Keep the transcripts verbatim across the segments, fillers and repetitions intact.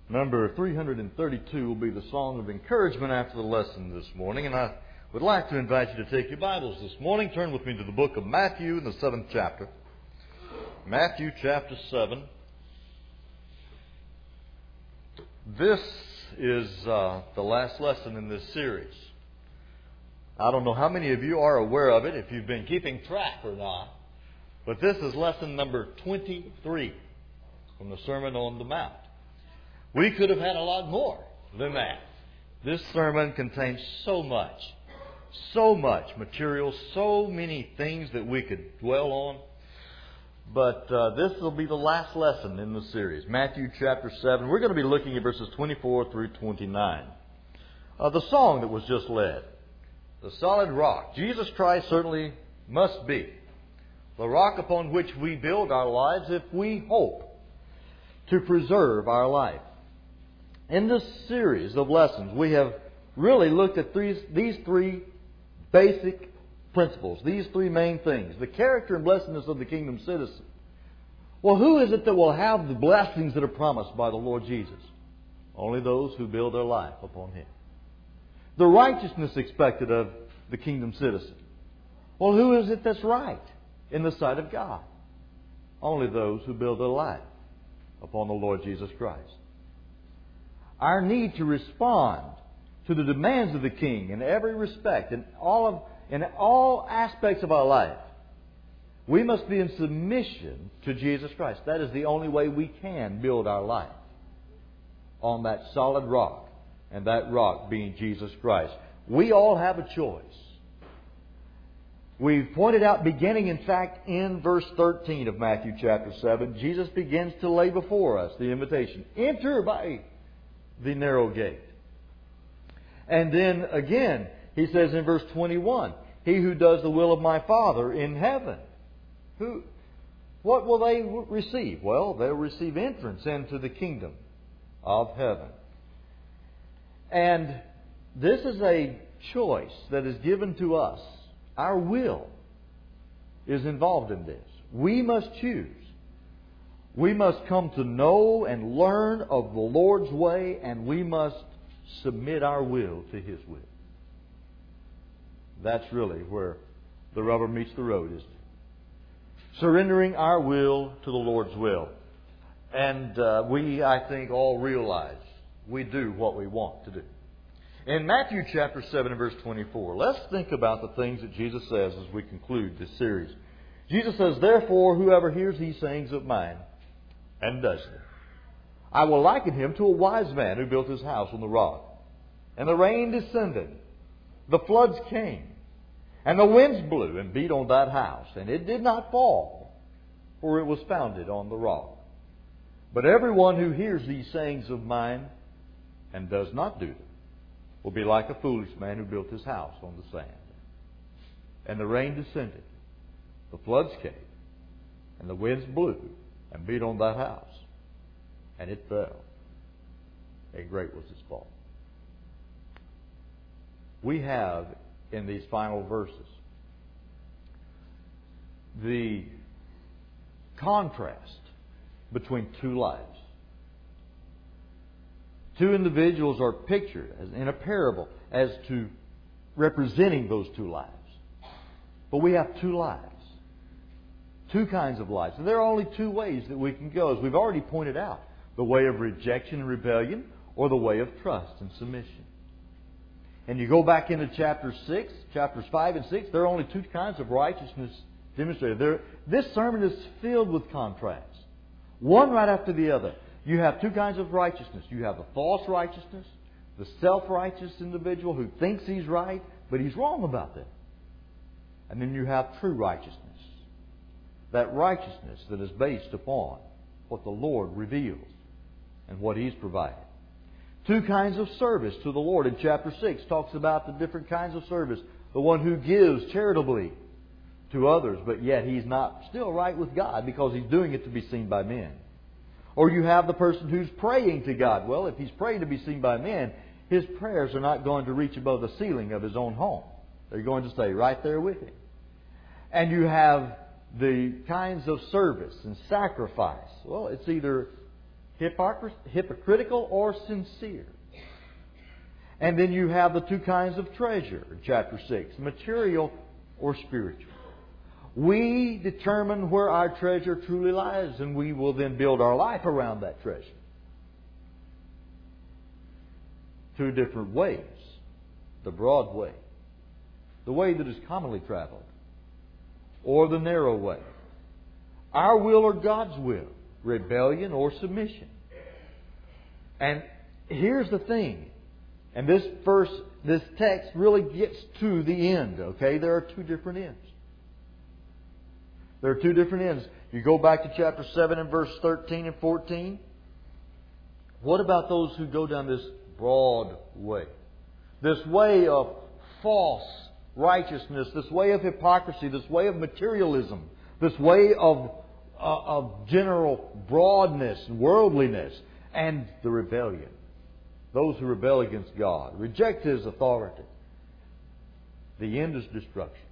Number three hundred thirty-two will be the song of encouragement after the lesson this morning. And I would like to invite you to take your Bibles this morning. Turn with me to the book of Matthew in the seventh chapter. Matthew chapter seven. This is uh, the last lesson in this series. I don't know how many of you are aware of it, if you've been keeping track or not. But this is lesson number twenty-three from the Sermon on the Mount. We could have had a lot more than that. This sermon contains so much, so much material, so many things that we could dwell on. But uh, this will be the last lesson in the series, Matthew chapter seven. We're going to be looking at verses twenty-four through twenty-nine. Uh, the song that was just led, the solid rock. Jesus Christ certainly must be the rock upon which we build our lives if we hope to preserve our life. In this series of lessons, we have really looked at these, these three basic principles, these three main things. The character and blessedness of the kingdom citizen. Well, who is it that will have the blessings that are promised by the Lord Jesus? Only those who build their life upon Him. The righteousness expected of the kingdom citizen. Well, who is it that's right in the sight of God? Only those who build their life upon the Lord Jesus Christ. Our need to respond to the demands of the King in every respect, in all of, in all aspects of our life. We must be in submission to Jesus Christ. That is the only way we can build our life on that solid rock, and that rock being Jesus Christ. We all have a choice. We've pointed out, beginning in fact in verse thirteen of Matthew chapter seven, Jesus begins to lay before us the invitation. Enter by the narrow gate. And then again, He says in verse twenty-one, He who does the will of my Father in heaven. Who, what will they receive? Well, they'll receive entrance into the kingdom of heaven. And this is a choice that is given to us. Our will is involved in this. We must choose. We must come to know and learn of the Lord's way, and we must submit our will to His will. That's really where the rubber meets the road, isn't it? Surrendering our will to the Lord's will. And uh, we, I think, all realize we do what we want to do. In Matthew chapter seven and verse twenty-four, let's think about the things that Jesus says as we conclude this series. Jesus says, Therefore, whoever hears these sayings of mine and does them, I will liken him to a wise man who built his house on the rock. And the rain descended, the floods came, and the winds blew and beat on that house, and it did not fall, for it was founded on the rock. But everyone who hears these sayings of mine and does not do them will be like a foolish man who built his house on the sand. And the rain descended, the floods came, and the winds blew and beat on that house, and it fell, and great was its fall. We have in these final verses the contrast between two lives. Two individuals are pictured as in a parable as to representing those two lives. But we have two lives. Two kinds of lives. And there are only two ways that we can go, as we've already pointed out. The way of rejection and rebellion, or the way of trust and submission. And you go back into chapter six, chapters five and six, there are only two kinds of righteousness demonstrated. There, this sermon is filled with contrasts. One right after the other. You have two kinds of righteousness. You have the false righteousness, the self-righteous individual who thinks he's right, but he's wrong about that. And then you have true righteousness. That righteousness that is based upon what the Lord reveals and what He's provided. Two kinds of service to the Lord. In chapter six talks about the different kinds of service. The one who gives charitably to others, but yet he's not still right with God because he's doing it to be seen by men. Or you have the person who's praying to God. Well, if he's praying to be seen by men, his prayers are not going to reach above the ceiling of his own home. They're going to stay right there with him. And you have the kinds of service and sacrifice. Well, it's either hypocr- hypocritical or sincere. And then you have the two kinds of treasure in chapter six, material or spiritual. We determine where our treasure truly lies, and we will then build our life around that treasure. Two different ways. The broad way, the way that is commonly traveled, or the narrow way. Our will or God's will, rebellion or submission. And here's the thing, and this verse, this text really gets to the end, okay? There are two different ends. There are two different ends. You go back to chapter seven and verse thirteen and fourteen. What about those who go down this broad way? This way of false righteousness, this way of hypocrisy, this way of materialism, this way of, uh, of general broadness and worldliness, and the rebellion. Those who rebel against God, reject His authority. The end is destruction.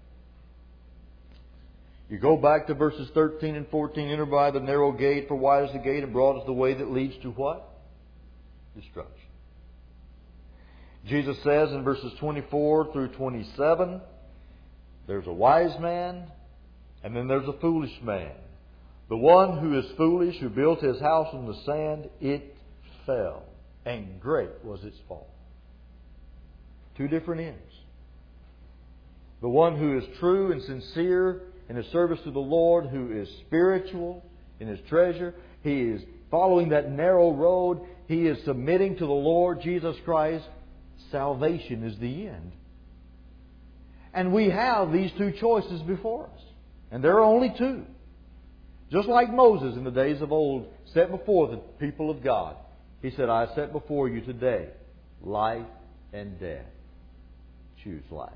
You go back to verses thirteen and fourteen. Enter by the narrow gate, for wide is the gate and broad is the way that leads to what? Destruction. Jesus says in verses twenty-four through twenty-seven, there's a wise man and then there's a foolish man. The one who is foolish, who built his house on the sand, it fell, and great was its fall. Two different ends. The one who is true and sincere in his service to the Lord, who is spiritual in his treasure, he is following that narrow road, he is submitting to the Lord Jesus Christ. Salvation is the end. And we have these two choices before us. And there are only two. Just like Moses in the days of old set before the people of God. He said, I set before you today life and death. Choose life.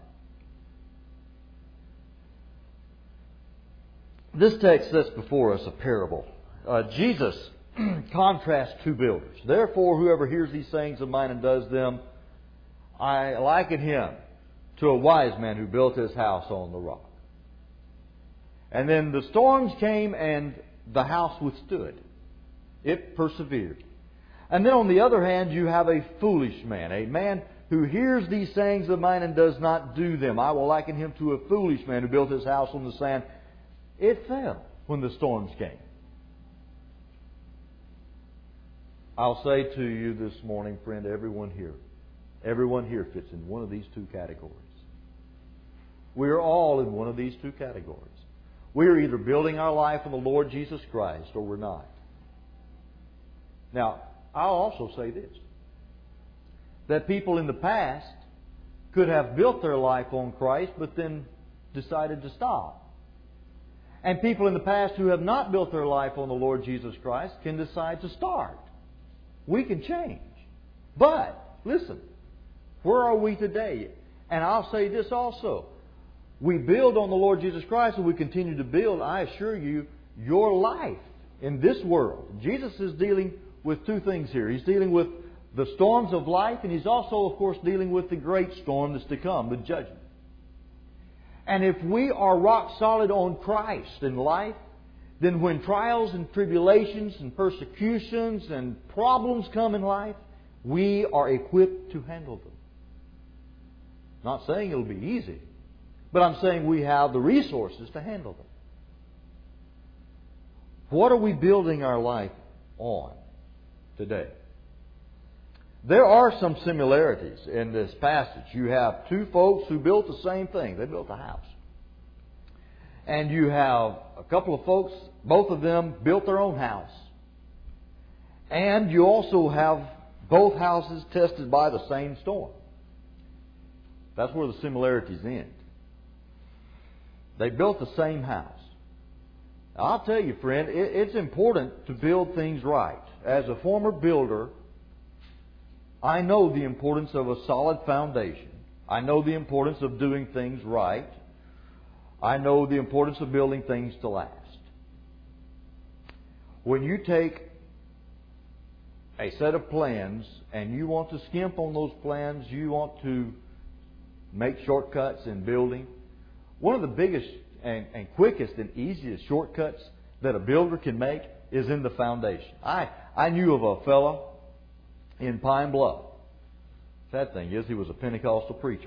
This text sets before us a parable. Uh, Jesus contrasts two builders. Therefore, whoever hears these sayings of mine and does them, I liken him to a wise man who built his house on the rock. And then the storms came and the house withstood. It persevered. And then on the other hand, you have a foolish man, a man who hears these sayings of mine and does not do them. I will liken him to a foolish man who built his house on the sand. It fell when the storms came. I'll say to you this morning, friend, everyone here, everyone here fits in one of these two categories. We are all in one of these two categories. We are either building our life on the Lord Jesus Christ or we're not. Now, I'll also say this, that people in the past could have built their life on Christ but then decided to stop. And people in the past who have not built their life on the Lord Jesus Christ can decide to start. We can change. But, listen, where are we today? And I'll say this also. We build on the Lord Jesus Christ and we continue to build, I assure you, your life in this world. Jesus is dealing with two things here. He's dealing with the storms of life, and He's also, of course, dealing with the great storm that's to come, the judgment. And if we are rock solid on Christ in life, then when trials and tribulations and persecutions and problems come in life, we are equipped to handle them. Not saying it'll be easy, but I'm saying we have the resources to handle them. What are we building our life on today? There are some similarities in this passage. You have two folks who built the same thing. They built a house. And you have a couple of folks, both of them built their own house. And you also have both houses tested by the same storm. That's where the similarities end. They built the same house. Now, I'll tell you, friend, it's important to build things right. As a former builder, I know the importance of a solid foundation. I know the importance of doing things right. I know the importance of building things to last. When you take a set of plans and you want to skimp on those plans, you want to make shortcuts in building, one of the biggest and, and quickest and easiest shortcuts that a builder can make is in the foundation. I, I knew of a fellow in Pine Bluff. Sad thing is, he was a Pentecostal preacher.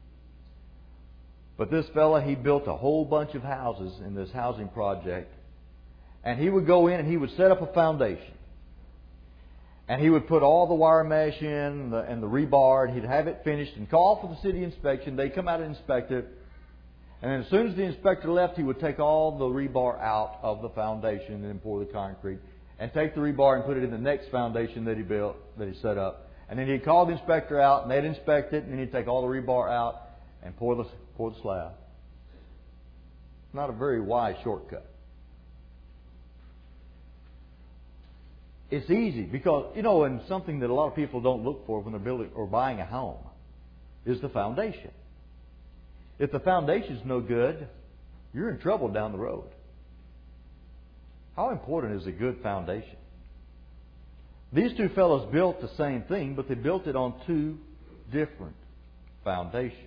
But this fella, he built a whole bunch of houses in this housing project. And he would go in and he would set up a foundation. And he would put all the wire mesh in and the, and the rebar, and he'd have it finished and call for the city inspection. They'd come out and inspect it. And then as soon as the inspector left, he would take all the rebar out of the foundation and then pour the concrete. And take the rebar and put it in the next foundation that he built, that he set up. And then he'd call the inspector out, and they'd inspect it, and then he'd take all the rebar out and pour the, pour the slab. Not a very wise shortcut. It's easy because, you know, and something that a lot of people don't look for when they're building or buying a home is the foundation. If the foundation's no good, you're in trouble down the road. How important is a good foundation? These two fellows built the same thing, but they built it on two different foundations.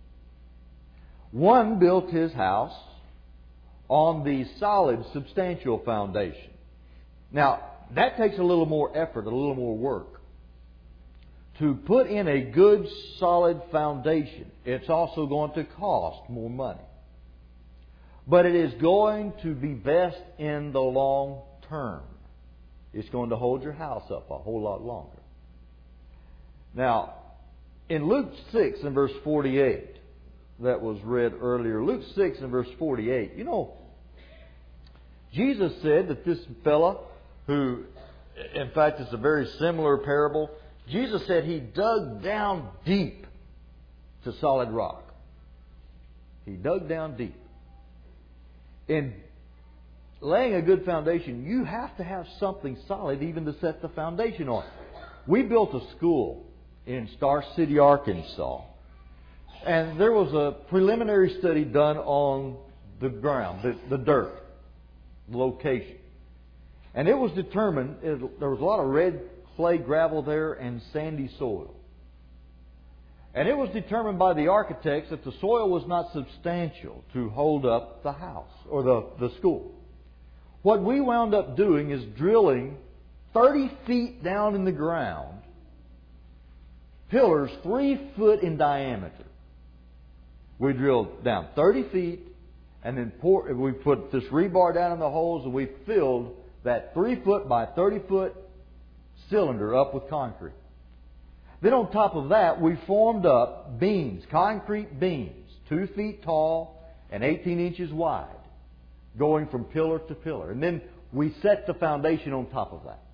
One built his house on the solid, substantial foundation. Now, that takes a little more effort, a little more work. To put in a good, solid foundation, it's also going to cost more money. But it is going to be best in the long term. It's going to hold your house up a whole lot longer. Now, in Luke six and verse forty-eight, that was read earlier, Luke six and verse forty-eight, you know, Jesus said that this fella who, in fact, it's a very similar parable, Jesus said he dug down deep to solid rock. He dug down deep. In laying a good foundation, you have to have something solid even to set the foundation on. We built a school in Star City, Arkansas. And there was a preliminary study done on the ground, the, the dirt, the location. And it was determined, it, there was a lot of red clay gravel there and sandy soil. And it was determined by the architects that the soil was not substantial to hold up the house or the, the school. What we wound up doing is drilling thirty feet down in the ground, pillars three foot in diameter. We drilled down thirty feet and then pour, we put this rebar down in the holes and we filled that three foot by thirty foot cylinder up with concrete. Then on top of that, we formed up beams, concrete beams, two feet tall and eighteen inches wide, going from pillar to pillar. And then we set the foundation on top of that.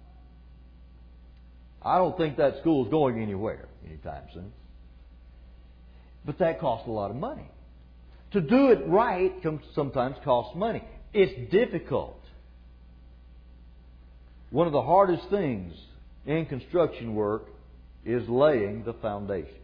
I don't think that school is going anywhere anytime soon. But that costs a lot of money. To do it right sometimes costs money. It's difficult. One of the hardest things in construction work is laying the foundation.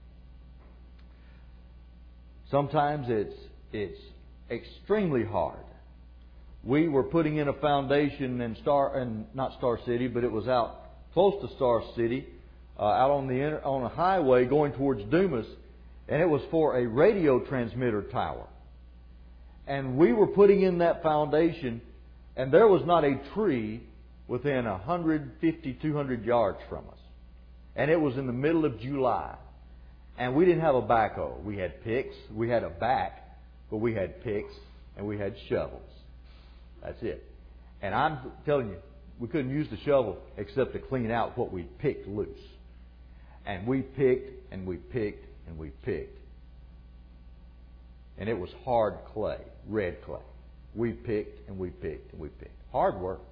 Sometimes it's it's extremely hard. We were putting in a foundation in Star, and not Star City, but it was out close to Star City, uh, out on the inter, on a highway going towards Dumas, and it was for a radio transmitter tower. And we were putting in that foundation, and there was not a tree within one hundred fifty, two hundred yards from us. And it was in the middle of July. And we didn't have a backhoe. We had picks. We had a back, but we had picks and we had shovels. That's it. And I'm telling you, we couldn't use the shovel except to clean out what we picked loose. And we picked and we picked and we picked. And it was hard clay, red clay. We picked and we picked and we picked. Hard work.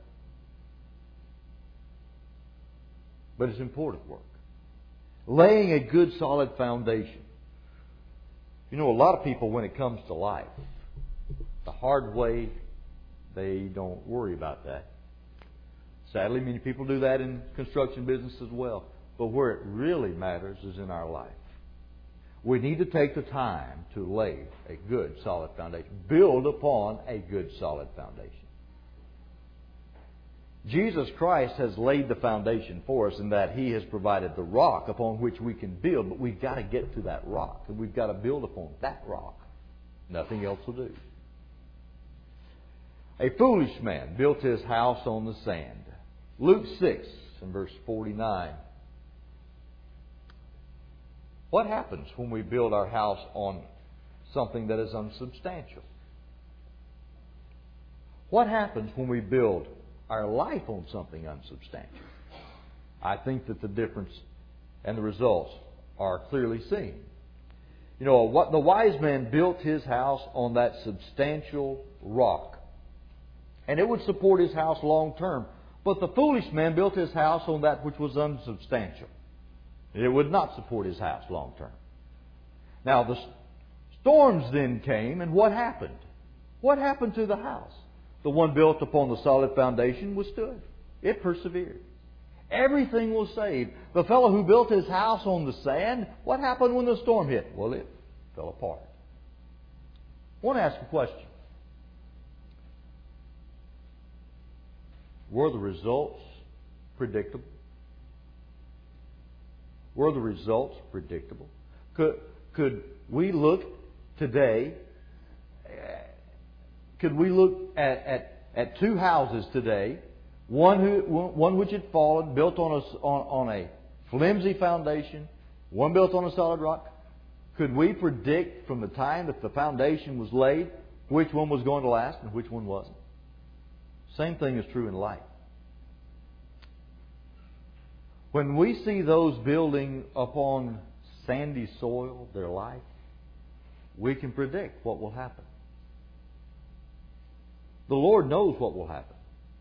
But it's important work. Laying a good solid foundation. You know, a lot of people, when it comes to life, the hard way, they don't worry about that. Sadly, many people do that in construction business as well. But where it really matters is in our life. We need to take the time to lay a good solid foundation. Build upon a good solid foundation. Jesus Christ has laid the foundation for us in that He has provided the rock upon which we can build, but we've got to get to that rock, and we've got to build upon that rock. Nothing else will do. A foolish man built his house on the sand. Luke six and verse forty-nine. What happens when we build our house on something that is unsubstantial? What happens when we build our life on something unsubstantial? I think that the difference and the results are clearly seen. You know, what the wise man built his house on that substantial rock, and it would support his house long term. But the foolish man built his house on that which was unsubstantial. It would not support his house long term. Now the storms then came, and what happened? What happened to the house? The one built upon the solid foundation withstood. It persevered. Everything was saved. The fellow who built his house on the sand, what happened when the storm hit? Well, it fell apart. I want to ask a question. Were the results predictable? Were the results predictable? Could, could we look today, could we look at, at, at two houses today, one, who, one which had fallen, built on a, on, on a flimsy foundation, one built on a solid rock? Could we predict from the time that the foundation was laid which one was going to last and which one wasn't? Same thing is true in life. When we see those building upon sandy soil their life, we can predict what will happen. The Lord knows what will happen.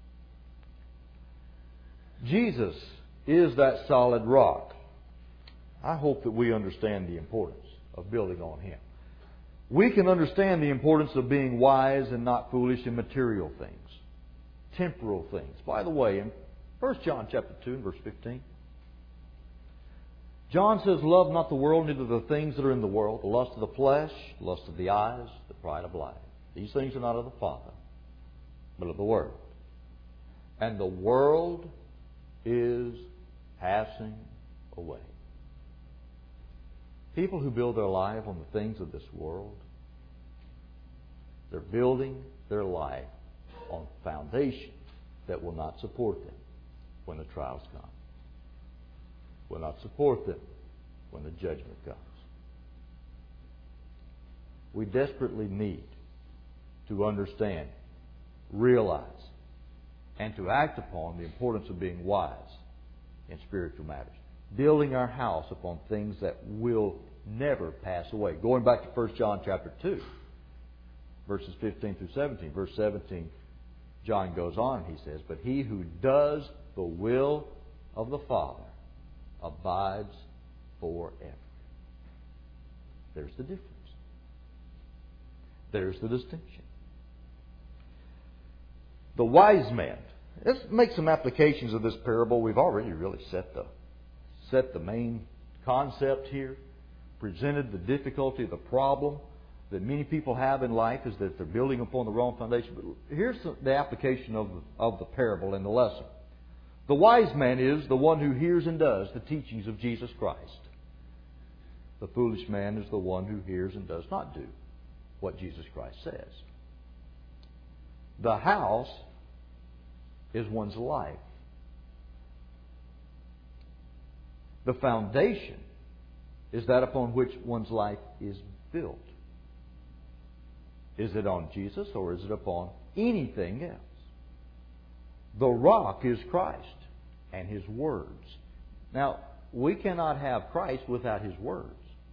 Jesus is that solid rock. I hope that we understand the importance of building on Him. We can understand the importance of being wise and not foolish in material things, temporal things. By the way, in First John chapter two and verse fifteen, John says, "Love not the world, neither the things that are in the world, the lust of the flesh, the lust of the eyes, the pride of life. These things are not of the Father, but of the world. And the world is passing away." People who build their life on the things of this world, they're building their life on a foundation that will not support them when the trials come. Will not support them when the judgment comes. We desperately need to understand, realize, and to act upon the importance of being wise in spiritual matters. Building our house upon things that will never pass away. Going back to First John chapter two, verses fifteen through seventeen. Verse seventeen, John goes on, he says, "But he who does the will of the Father abides forever." There's the difference. There's the distinction. The wise man. Let's make some applications of this parable. We've already really set the set the main concept here, presented the difficulty, the problem that many people have in life is that they're building upon the wrong foundation. But here's the application of the, of the parable and the lesson. The wise man is the one who hears and does the teachings of Jesus Christ. The foolish man is the one who hears and does not do what Jesus Christ says. The house is one's life. The foundation is that upon which one's life is built. Is it on Jesus or is it upon anything else? The rock is Christ and His words. Now, we cannot have Christ without His words.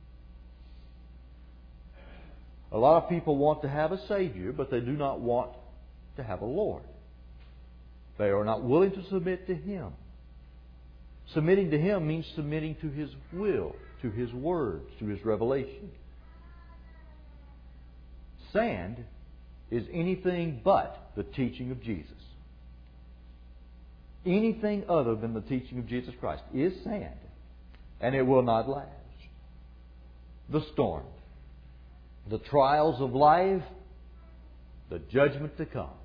A lot of people want to have a Savior, but they do not want to have a Lord. They are not willing to submit to Him. Submitting to Him means submitting to His will, to His words, to His revelation. Sand is anything but the teaching of Jesus. Anything other than the teaching of Jesus Christ is sand, and it will not last. The storm, the trials of life, the judgment to come,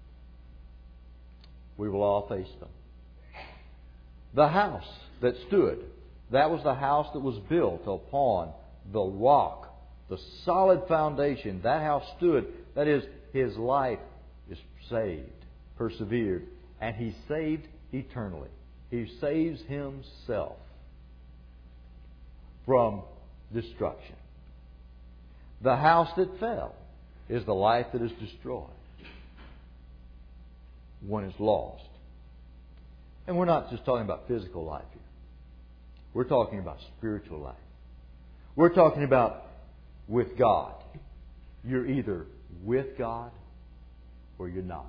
we will all face them. The house that stood, that was the house that was built upon the rock, the solid foundation. That house stood, that is, his life is saved, persevered, and he's saved eternally. He saves himself from destruction. The house that fell is the life that is destroyed. One is lost. And we're not just talking about physical life here. We're talking about spiritual life. We're talking about with God. You're either with God or you're not.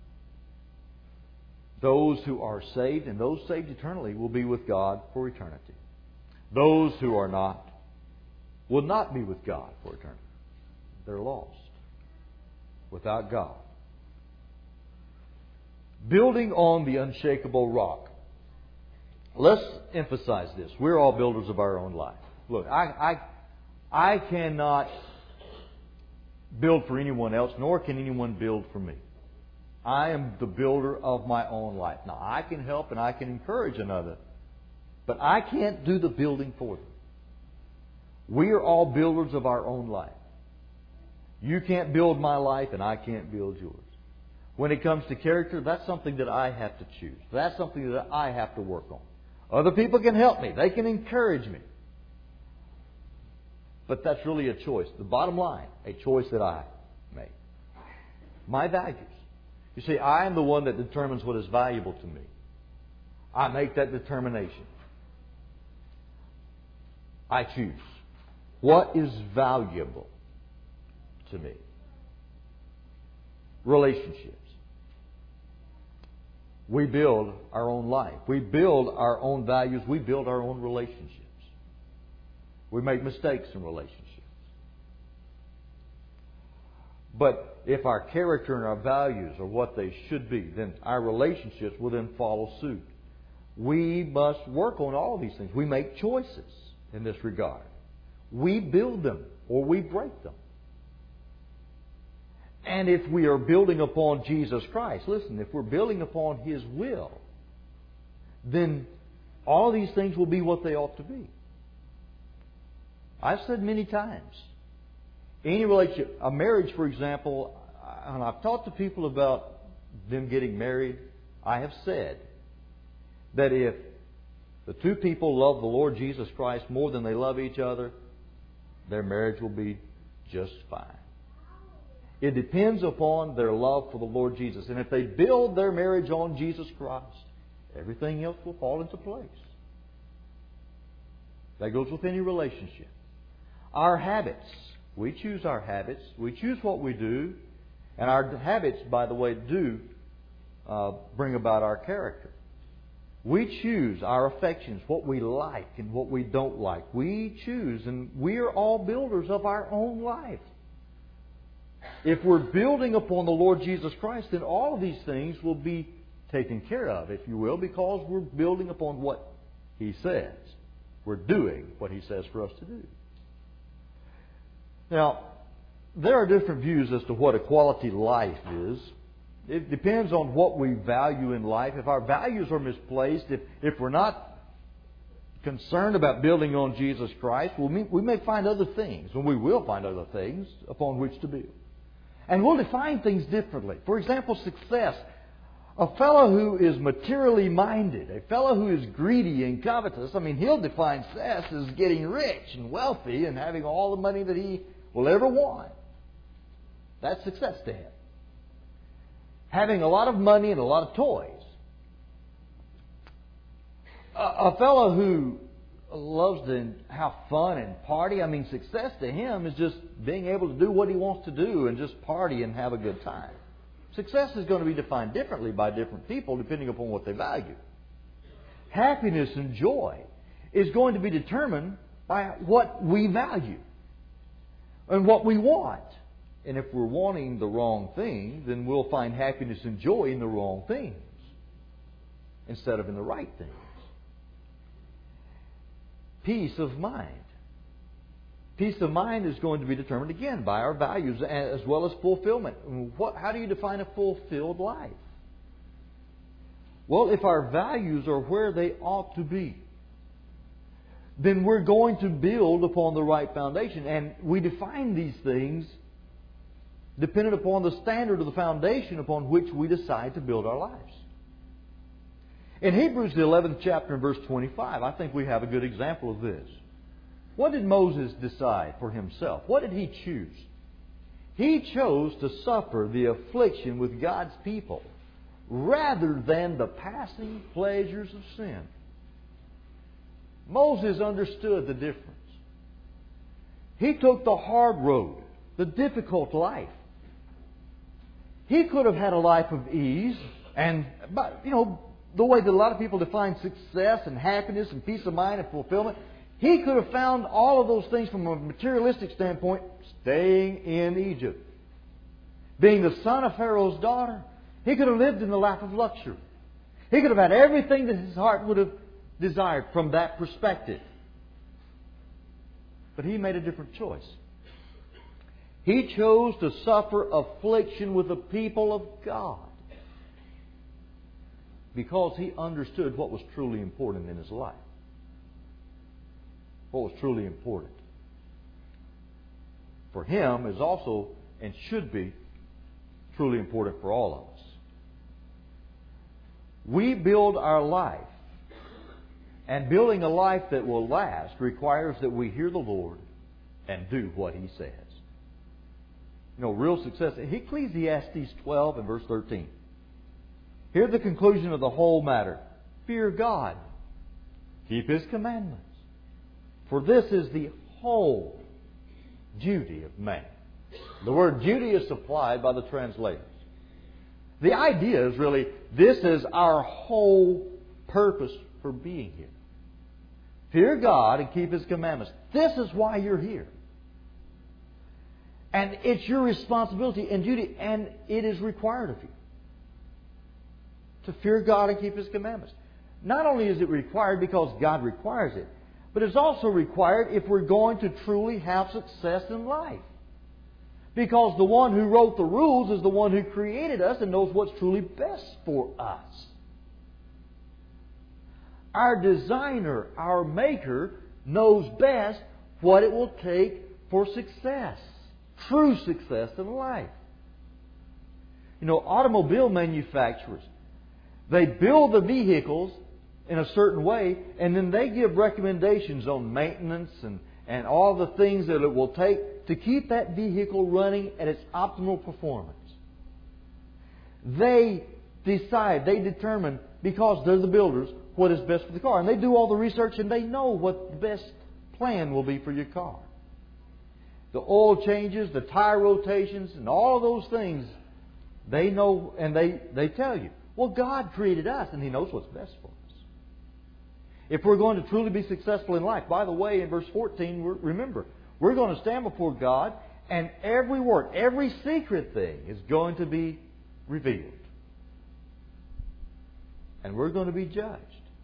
Those who are saved and those saved eternally will be with God for eternity. Those who are not will not be with God for eternity. They're lost without God. Building on the unshakable rock. Let's emphasize this. We're all builders of our own life. Look, I, I, I cannot build for anyone else, nor can anyone build for me. I am the builder of my own life. Now, I can help and I can encourage another, but I can't do the building for them. We are all builders of our own life. You can't build my life and I can't build yours. When it comes to character, that's something that I have to choose. That's something that I have to work on. Other people can help me. They can encourage me. But that's really a choice. The bottom line, a choice that I make. My values. You see, I am the one that determines what is valuable to me. I make that determination. I choose. What is valuable to me? Relationships. We build our own life. We build our own values. We build our own relationships. We make mistakes in relationships. But if our character and our values are what they should be, then our relationships will then follow suit. We must work on all these things. We make choices in this regard. We build them or we break them. And if we are building upon Jesus Christ, listen, if we're building upon His will, then all these things will be what they ought to be. I've said many times, any relationship, a marriage, for example, and I've talked to people about them getting married, I have said that if the two people love the Lord Jesus Christ more than they love each other, their marriage will be just fine. It depends upon their love for the Lord Jesus. And if they build their marriage on Jesus Christ, everything else will fall into place. That goes with any relationship. Our habits. We choose our habits. We choose what we do. And our habits, by the way, do uh, bring about our character. We choose our affections, what we like and what we don't like. We choose, and we are all builders of our own life. If we're building upon the Lord Jesus Christ, then all of these things will be taken care of, if you will, because we're building upon what He says. We're doing what He says for us to do. Now, there are different views as to what a quality life is. It depends on what we value in life. If our values are misplaced, if, if we're not concerned about building on Jesus Christ, well, we, we may find other things, and we will find other things upon which to build. And we'll define things differently. For example, success. A fellow who is materially minded, a fellow who is greedy and covetous, I mean, he'll define success as getting rich and wealthy and having all the money that he will ever want. That's success to him. Having a lot of money and a lot of toys. A, a fellow who loves to have fun and party, I mean, success to him is just being able to do what he wants to do and just party and have a good time. Success is going to be defined differently by different people depending upon what they value. Happiness and joy is going to be determined by what we value and what we want. And if we're wanting the wrong thing, then we'll find happiness and joy in the wrong things instead of in the right things. Peace of mind. Peace of mind is going to be determined again by our values as well as fulfillment. What, how do you define a fulfilled life? Well, if our values are where they ought to be, then we're going to build upon the right foundation. And we define these things dependent upon the standard of the foundation upon which we decide to build our lives. In Hebrews, the eleventh chapter, and verse twenty-five, I think we have a good example of this. What did Moses decide for himself? What did he choose? He chose to suffer the affliction with God's people rather than the passing pleasures of sin. Moses understood the difference. He took the hard road, the difficult life. He could have had a life of ease and, you know, the way that a lot of people define success and happiness and peace of mind and fulfillment. He could have found all of those things from a materialistic standpoint staying in Egypt. Being the son of Pharaoh's daughter, he could have lived in the life of luxury. He could have had everything that his heart would have desired from that perspective. But he made a different choice. He chose to suffer affliction with the people of God because he understood what was truly important in his life. What was truly important for him is also and should be truly important for all of us. We build our life, and building a life that will last requires that we hear the Lord and do what He says. You know, real success. Ecclesiastes twelve and verse thirteen. Hear the conclusion of the whole matter. Fear God. Keep His commandments. For this is the whole duty of man. The word duty is supplied by the translators. The idea is really, this is our whole purpose for being here. Fear God and keep His commandments. This is why you're here. And it's your responsibility and duty, and it is required of you to fear God and keep His commandments. Not only is it required because God requires it, but it's also required if we're going to truly have success in life. Because the one who wrote the rules is the one who created us and knows what's truly best for us. Our designer, our maker, knows best what it will take for success. True success in life. You know, automobile manufacturers, they build the vehicles in a certain way, and then they give recommendations on maintenance and, and all the things that it will take to keep that vehicle running at its optimal performance. They decide, they determine, because they're the builders, what is best for the car. And they do all the research and they know what the best plan will be for your car. The oil changes, the tire rotations, and all of those things, they know and they, they tell you. Well, God created us and He knows what's best for us. If we're going to truly be successful in life, by the way, in verse fourteen, remember, we're going to stand before God and every word, every secret thing is going to be revealed. And we're going to be judged.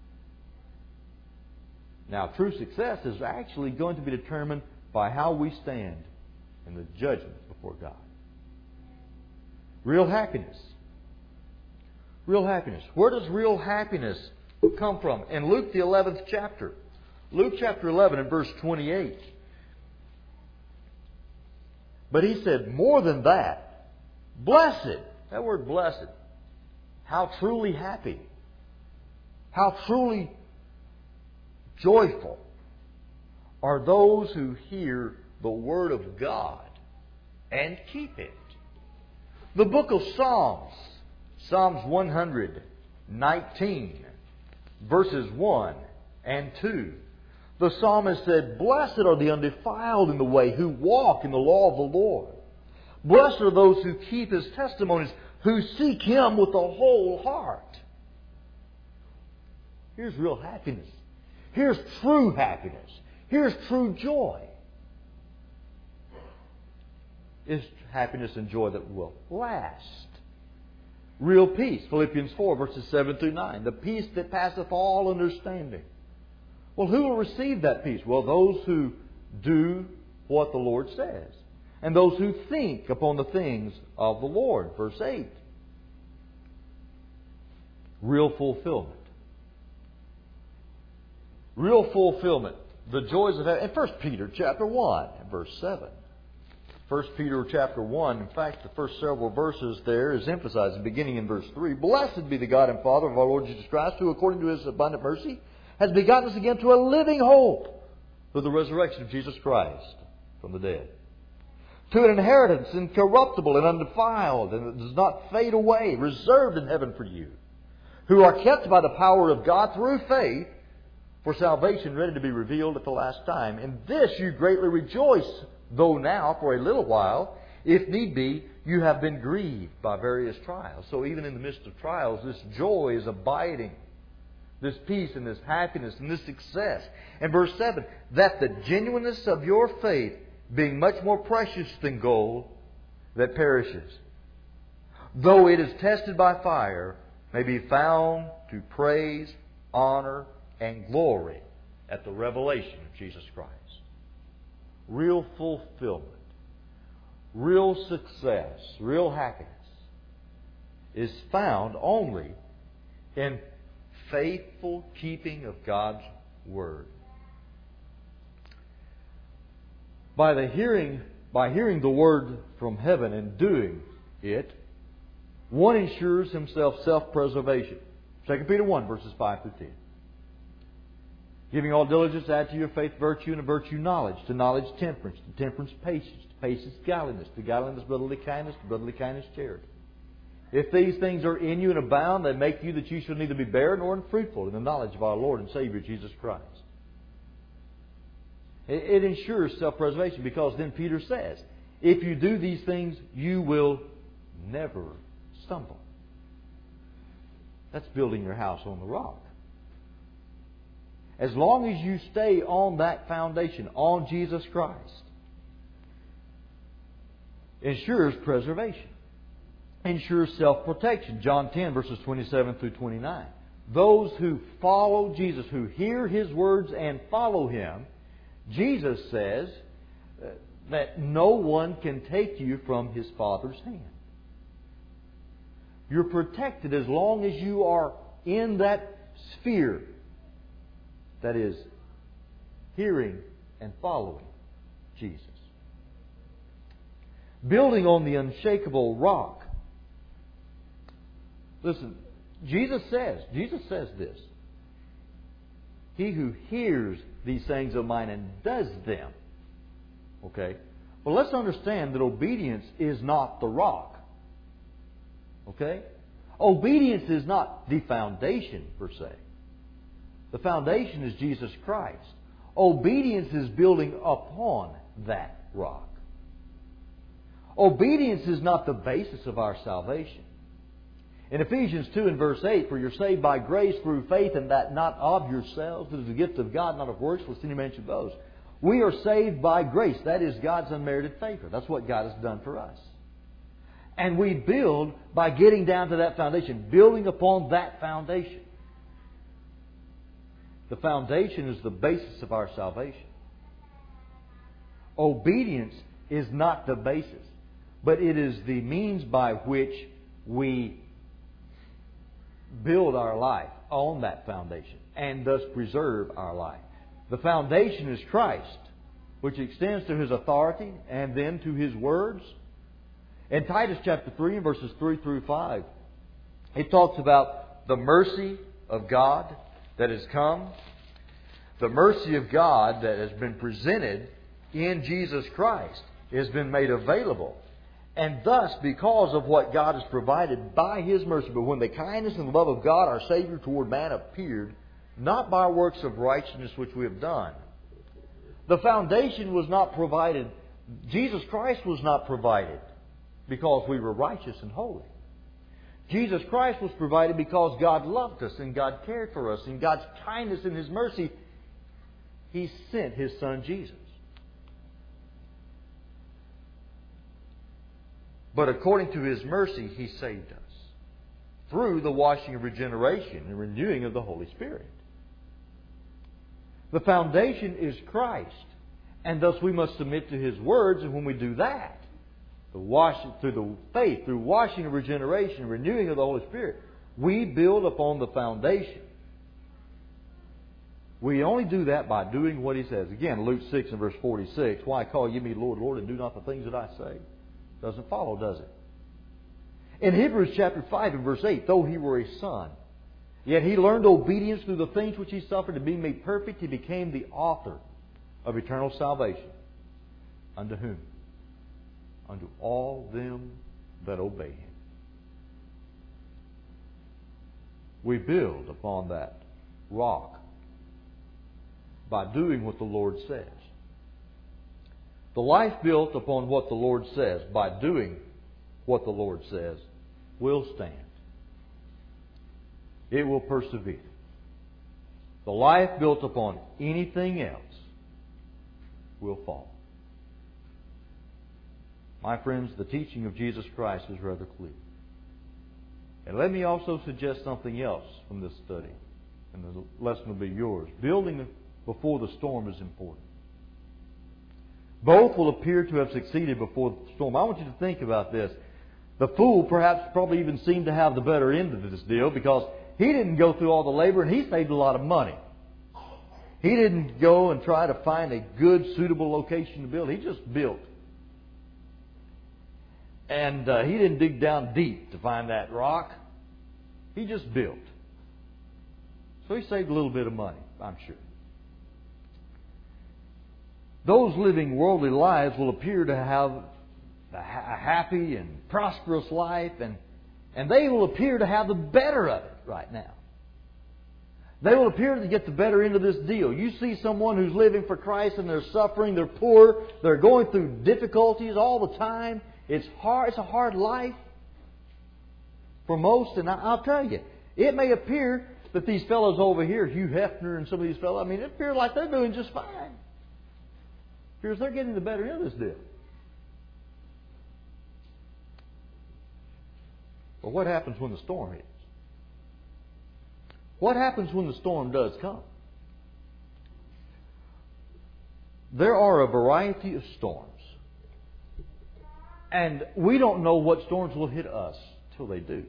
Now, true success is actually going to be determined by how we stand in the judgment before God. Real happiness. Real happiness. Where does real happiness come from? In Luke the eleventh chapter. Luke chapter eleven and verse twenty-eight. But He said, more than that, blessed. That word blessed. How truly happy. How truly joyful are those who hear the Word of God and keep it. The book of Psalms, Psalms one hundred nineteen, verses one and two. The psalmist said, blessed are the undefiled in the way, who walk in the law of the Lord. Blessed are those who keep His testimonies, who seek Him with the whole heart. Here's real happiness. Here's true happiness. Here's true joy. It's happiness and joy that will last. Real peace. Philippians four, verses seven through nine. The peace that passeth all understanding. Well, who will receive that peace? Well, those who do what the Lord says. And those who think upon the things of the Lord. Verse eight. Real fulfillment. Real fulfillment. The joys of heaven. In First Peter chapter one and verse seven. First Peter chapter one. In fact, the first several verses there is emphasized, beginning in verse three. Blessed be the God and Father of our Lord Jesus Christ, who according to His abundant mercy has begotten us again to a living hope through the resurrection of Jesus Christ from the dead, to an inheritance incorruptible and undefiled, and that does not fade away, reserved in heaven for you, who are kept by the power of God through faith for salvation ready to be revealed at the last time. In this you greatly rejoice, though now for a little while, if need be, you have been grieved by various trials. So even in the midst of trials, this joy is abiding. This peace and this happiness and this success. And verse seven, that the genuineness of your faith, being much more precious than gold that perishes, though it is tested by fire, may be found to praise, honor, and glory at the revelation of Jesus Christ. Real fulfillment, real success, real happiness is found only in faithful keeping of God's Word. By the hearing, by hearing the Word from heaven and doing it, one ensures himself self-preservation. Second Peter one, verses five through ten. Giving all diligence, add to your faith virtue, and to virtue knowledge, to knowledge temperance, to temperance patience, to patience godliness, to godliness brotherly kindness, to brotherly kindness charity. If these things are in you and abound, they make you that you shall neither be barren nor unfruitful in the knowledge of our Lord and Savior Jesus Christ. It ensures self-preservation, because then Peter says, if you do these things, you will never stumble. That's building your house on the rock. As long as you stay on that foundation, on Jesus Christ, ensures preservation, ensures self-protection. John ten, verses twenty-seven through twenty-nine. Those who follow Jesus, who hear His words and follow Him, Jesus says that no one can take you from His Father's hand. You're protected as long as you are in that sphere that is hearing and following Jesus. Building on the unshakable rock. Listen, Jesus says, Jesus says this. He who hears these sayings of mine and does them. Okay? Well, let's understand that obedience is not the rock. Okay? Obedience is not the foundation per se. The foundation is Jesus Christ. Obedience is building upon that rock. Obedience is not the basis of our salvation. In Ephesians two and verse eight, for you're saved by grace through faith, and that not of yourselves, it is the gift of God, not of works, lest any man should boast. We are saved by grace. That is God's unmerited favor. That's what God has done for us. And we build by getting down to that foundation, building upon that foundation. The foundation is the basis of our salvation. Obedience is not the basis, but it is the means by which we build our life on that foundation and thus preserve our life. The foundation is Christ, which extends to His authority and then to His words. In Titus chapter three and verses three through five, it talks about the mercy of God that has come, the mercy of God that has been presented in Jesus Christ has been made available. And thus, because of what God has provided by His mercy, but when the kindness and love of God, our Savior, toward man appeared, not by works of righteousness which we have done. The foundation was not provided, Jesus Christ was not provided because we were righteous and holy. Jesus Christ was provided because God loved us and God cared for us. In God's kindness and His mercy, He sent His Son Jesus. But according to His mercy, He saved us through the washing of regeneration and renewing of the Holy Spirit. The foundation is Christ, and thus we must submit to His words, and when we do that, the washing, through the faith, through washing of regeneration and renewing of the Holy Spirit, we build upon the foundation. We only do that by doing what He says. Again, Luke six and verse forty-six, why call ye me Lord, Lord, and do not the things that I say? Doesn't follow, does it? In Hebrews chapter five and verse eight, though He were a son, yet He learned obedience through the things which He suffered, to be made perfect, He became the author of eternal salvation. Unto whom? Unto all them that obey Him. We build upon that rock by doing what the Lord says. The life built upon what the Lord says, by doing what the Lord says, will stand. It will persevere. The life built upon anything else will fall. My friends, the teaching of Jesus Christ is rather clear. And let me also suggest something else from this study, and the lesson will be yours. Building before the storm is important. Both will appear to have succeeded before the storm. I want you to think about this. The fool perhaps probably even seemed to have the better end of this deal, because he didn't go through all the labor and he saved a lot of money. He didn't go and try to find a good, suitable location to build. He just built. And uh, he didn't dig down deep to find that rock. He just built. So he saved a little bit of money, I'm sure. Those living worldly lives will appear to have a happy and prosperous life, and, and they will appear to have the better of it right now. They will appear to get the better end of this deal. You see someone who's living for Christ and they're suffering, they're poor, they're going through difficulties all the time. It's hard. It's a hard life for most, and I, I'll tell you, it may appear that these fellows over here, Hugh Hefner and some of these fellows, I mean, it appears like they're doing just fine. It appears they're getting the better end of this deal. But what happens when the storm hits? What happens when the storm does come? There are a variety of storms. And we don't know what storms will hit us till they do.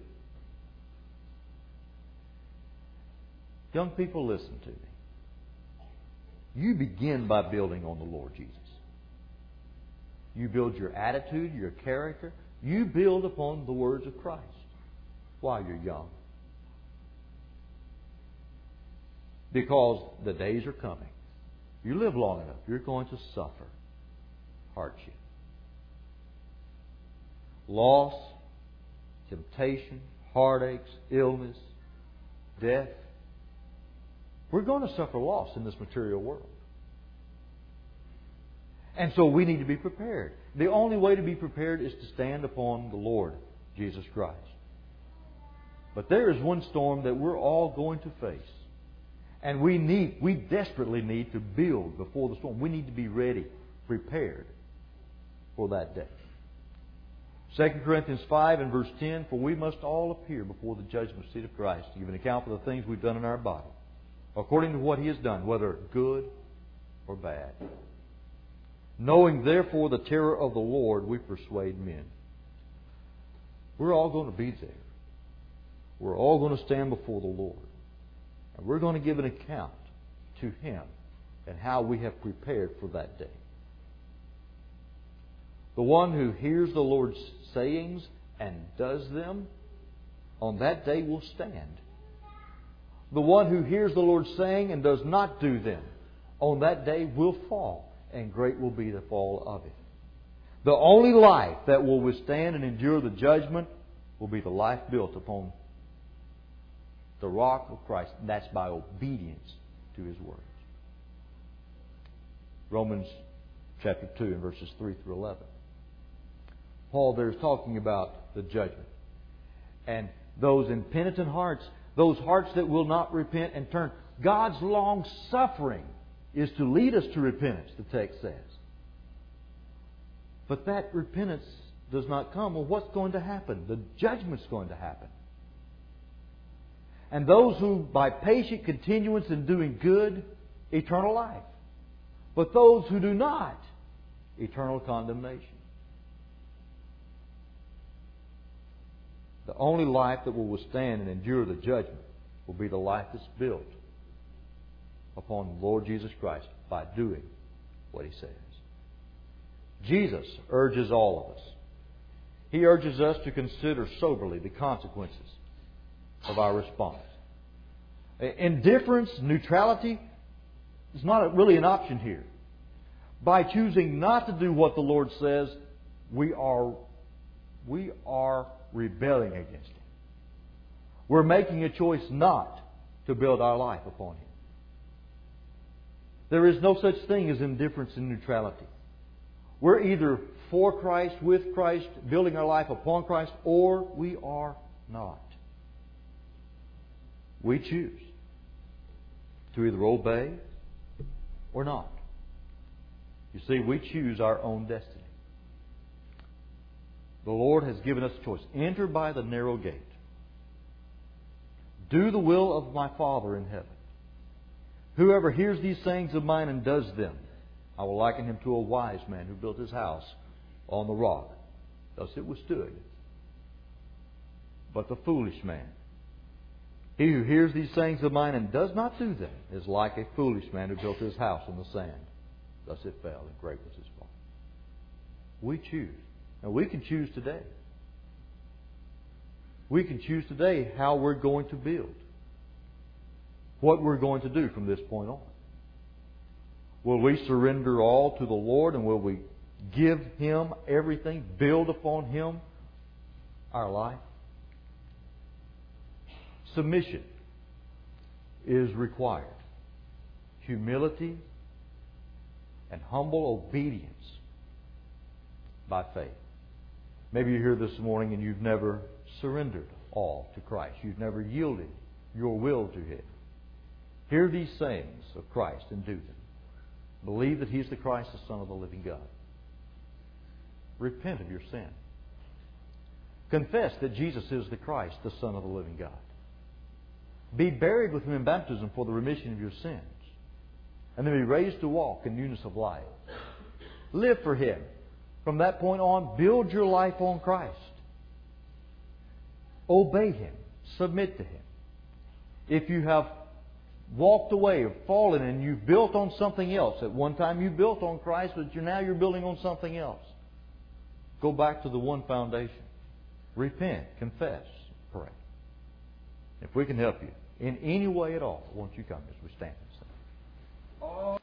Young people, listen to me. You begin by building on the Lord Jesus. You build your attitude, your character. You build upon the words of Christ while you're young. Because the days are coming. You live long enough, you're going to suffer hardship. Loss, temptation, heartaches, illness, death. We're going to suffer loss in this material world. And so we need to be prepared. The only way to be prepared is to stand upon the Lord Jesus Christ. But there is one storm that we're all going to face. And we need, we desperately need to build before the storm. We need to be ready, prepared for that day. Second Corinthians five and verse ten, for we must all appear before the judgment seat of Christ to give an account for the things we've done in our body, according to what He has done, whether good or bad. Knowing therefore the terror of the Lord, we persuade men. We're all going to be there. We're all going to stand before the Lord. And we're going to give an account to Him and how we have prepared for that day. The one who hears the Lord's sayings and does them, on that day will stand. The one who hears the Lord saying and does not do them, on that day will fall, and great will be the fall of it. The only life that will withstand and endure the judgment will be the life built upon the rock of Christ. And that's by obedience to His words. Romans chapter two and verses three through eleven. Paul there is talking about the judgment. And those impenitent hearts, those hearts that will not repent and turn. God's long suffering is to lead us to repentance, the text says. But that repentance does not come. Well, what's going to happen? The judgment's going to happen. And those who, by patient continuance in doing good, eternal life. But those who do not, eternal condemnation. The only life that will withstand and endure the judgment will be the life that's built upon the Lord Jesus Christ by doing what He says. Jesus urges all of us. He urges us to consider soberly the consequences of our response. Indifference, neutrality is not really an option here. By choosing not to do what the Lord says, we are, we are rebelling against Him. We're making a choice not to build our life upon Him. There is no such thing as indifference and neutrality. We're either for Christ, with Christ, building our life upon Christ, or we are not. We choose to either obey or not. You see, we choose our own destiny. The Lord has given us a choice. Enter by the narrow gate. Do the will of my Father in heaven. Whoever hears these sayings of mine and does them, I will liken him to a wise man who built his house on the rock. Thus it withstood. But the foolish man, he who hears these sayings of mine and does not do them, is like a foolish man who built his house on the sand. Thus it fell, and great was his fall. We choose. Now we can choose today. We can choose today how we're going to build. What we're going to do from this point on. Will we surrender all to the Lord, and will we give Him everything, build upon Him our life? Submission is required. Humility and humble obedience by faith. Maybe you're here this morning and you've never surrendered all to Christ. You've never yielded your will to Him. Hear these sayings of Christ and do them. Believe that He is the Christ, the Son of the living God. Repent of your sin. Confess that Jesus is the Christ, the Son of the living God. Be buried with Him in baptism for the remission of your sins. And then be raised to walk in newness of life. Live for Him. From that point on, build your life on Christ. Obey Him. Submit to Him. If you have walked away or fallen and you've built on something else. At one time you built on Christ, but you're, now you're building on something else. Go back to the one foundation. Repent, confess, pray. If we can help you in any way at all, won't you come as we stand and sing?